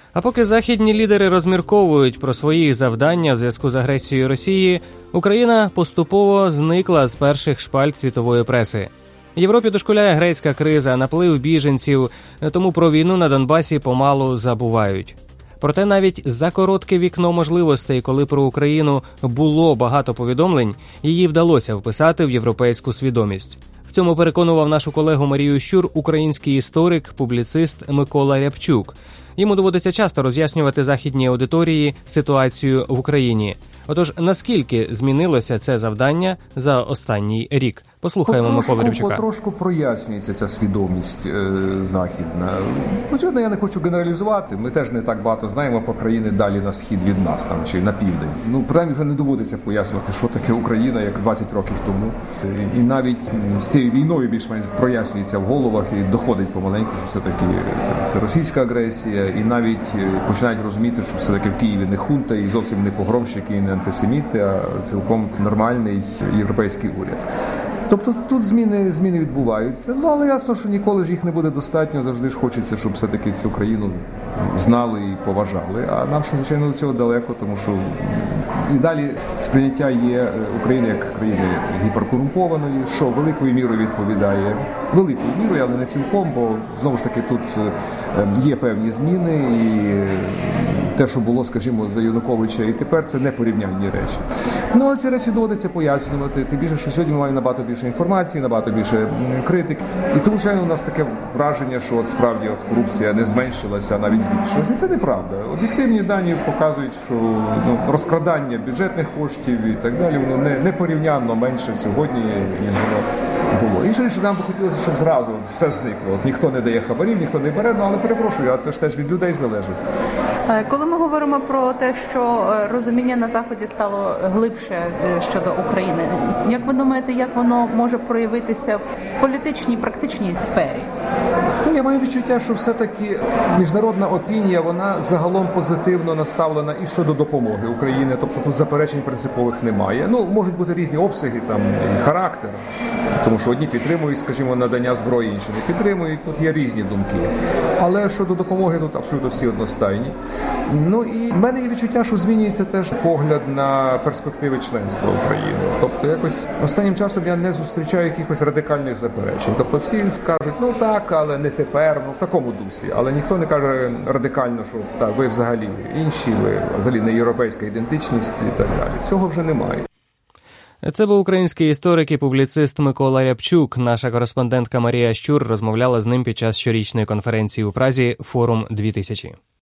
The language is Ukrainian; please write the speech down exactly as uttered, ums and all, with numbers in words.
А поки західні лідери розмірковують про свої завдання в зв'язку з агресією Росії, Україна поступово зникла з перших шпальт світової преси. Європі дошкуляє грецька криза, наплив біженців, тому про війну на Донбасі помалу забувають. Проте навіть за коротке вікно можливостей, коли про Україну було багато повідомлень, її вдалося вписати в європейську свідомість. В цьому переконував нашу колегу Марію Щур український історик, публіцист Микола Рябчук. Йому доводиться часто роз'яснювати західній аудиторії ситуацію в Україні. Отож, наскільки змінилося це завдання за останній рік? Послухаємо Миколу Рябчука. Потрошку прояснюється ця свідомість е, західна. Очевидно, я не хочу генералізувати. Ми теж не так багато знаємо про країни далі на схід від нас там чи на південь. Ну, принаймні, вже не доводиться пояснювати, що таке Україна, як двадцять років тому. І навіть з цією війною більш-менш прояснюється в головах і доходить помаленьку, що все-таки це російська агресія. І навіть починають розуміти, що все-таки в Києві не хунта і зовсім не погромщики, і не антисеміти, а цілком нормальний європейський уряд. Тобто тут зміни, зміни відбуваються, ну але ясно, що ніколи ж їх не буде достатньо, завжди ж хочеться, щоб все-таки цю країну знали і поважали, а нам ще, звичайно, до цього далеко, тому що і далі сприйняття є України як країни гіперкорумпованої, що великою мірою відповідає, великою мірою, але не цілком, бо знову ж таки тут є певні зміни і те, що було, скажімо, за Януковича, і тепер це не порівняльні речі. Ну, але ці речі доводиться пояснювати, тим більше, що сьогодні ми маємо набагато більше інформації, набагато більше критик. І тому, звичайно, у нас таке враження, що от справді от корупція не зменшилася, а навіть збільшилася. І це неправда. Об'єктивні дані показують, що ну, розкрадання бюджетних коштів і так далі, воно не, не порівнянно менше сьогодні, ніж воно було. Інше річ, нам би хотілося, щоб зразу от все зникло. От ніхто не дає хабарів, ніхто не бере, ну, але перепрошую, а це ж теж від людей залежить. Коли ми говоримо про те, що розуміння на Заході стало глибше щодо України, як ви думаєте, як воно може проявитися в політичній, практичній сфері? Ну, я маю відчуття, що все-таки міжнародна опінія, вона загалом позитивно наставлена і щодо допомоги Україні, тобто тут заперечень принципових немає. Ну, можуть бути різні обсяги, там, і характер, тому що одні підтримують, скажімо, надання зброї, інші не підтримують, тут є різні думки. Але щодо допомоги тут абсолютно всі одностайні. Ну і в мене є відчуття, що змінюється теж погляд на перспективи членства України. Тобто якось останнім часом я не зустрічаю якихось радикальних заперечень. Тобто всі кажуть, ну так, але не тепер, ну в такому дусі. Але ніхто не каже радикально, що так, ви взагалі інші, ви взагалі не європейська ідентичність і так далі. Цього вже немає. Це був український історик і публіцист Микола Рябчук. Наша кореспондентка Марія Щур розмовляла з ним під час щорічної конференції у Празі «Форум дві тисячі».